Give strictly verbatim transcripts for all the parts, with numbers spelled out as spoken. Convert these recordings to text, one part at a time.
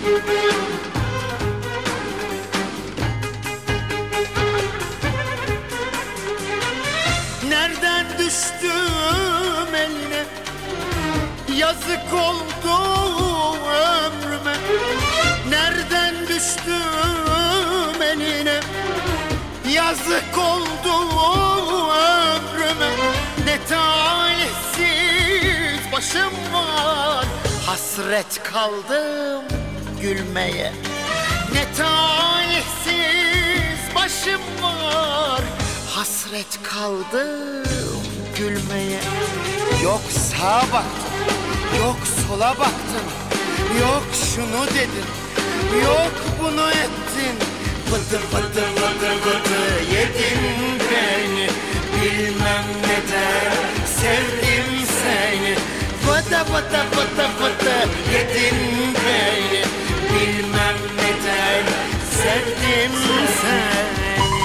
Nereden düştüm eline, yazık oldu ömrüme. Nereden düştüm eline, yazık oldu ömrüme. Ne talihsiz başım var, hasret kaldım gülmeye. Ne talihsiz başım var, hasret kaldım gülmeye. Yok sağa baktım, yok sola baktım, yok şunu dedin, yok bunu ettin. Vıdı vıdı vıdı vıdı yedin beni, bilmem neden sevdim seni. Vıdı vıdı vıdı vıdı yedin beni, bilmem neden sevdim seni.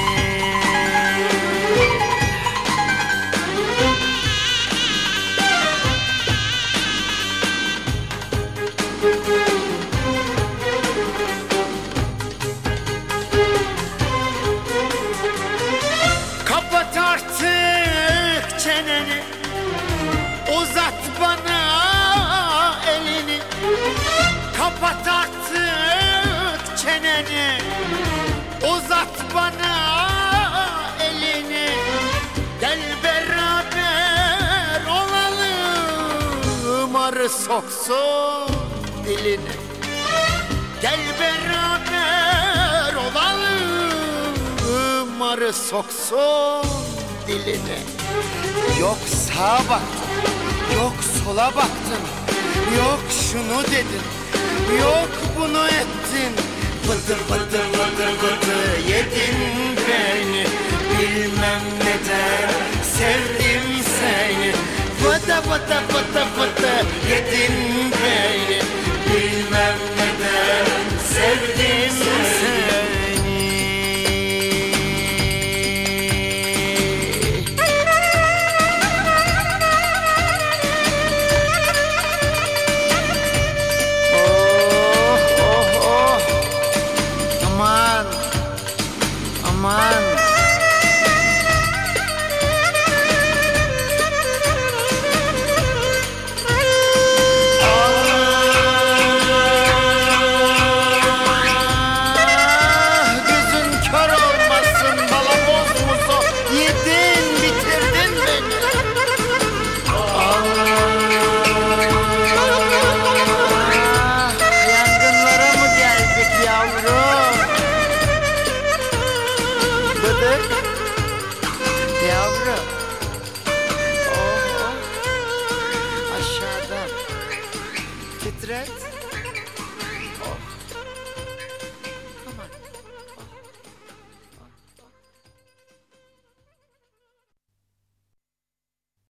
Kapat artık çeneni, uzat bana elini. Kapat artık çeneni, uzat bana elini. Gel beraber olalım, arı soksun dilini. Gel beraber olalım, arı soksun dilini. Yok sağa baktım, yok sola baktım, yok şunu dedin, yok bunu ettin. Vıdı vıdı vıdı vıdı yedin beni, bilmem neden sevdim seni. Vıdı vıdı vıdı vıdı yedin beni, bilmem neden sevdim seni. Aman. Ah, gözün kör olmasın balaboz muzo, yedin bitirdin beni. Ah, yangınlara mı geldik yavrum? Bıdık yavrum. Oh, oh. Aşağıdan titret.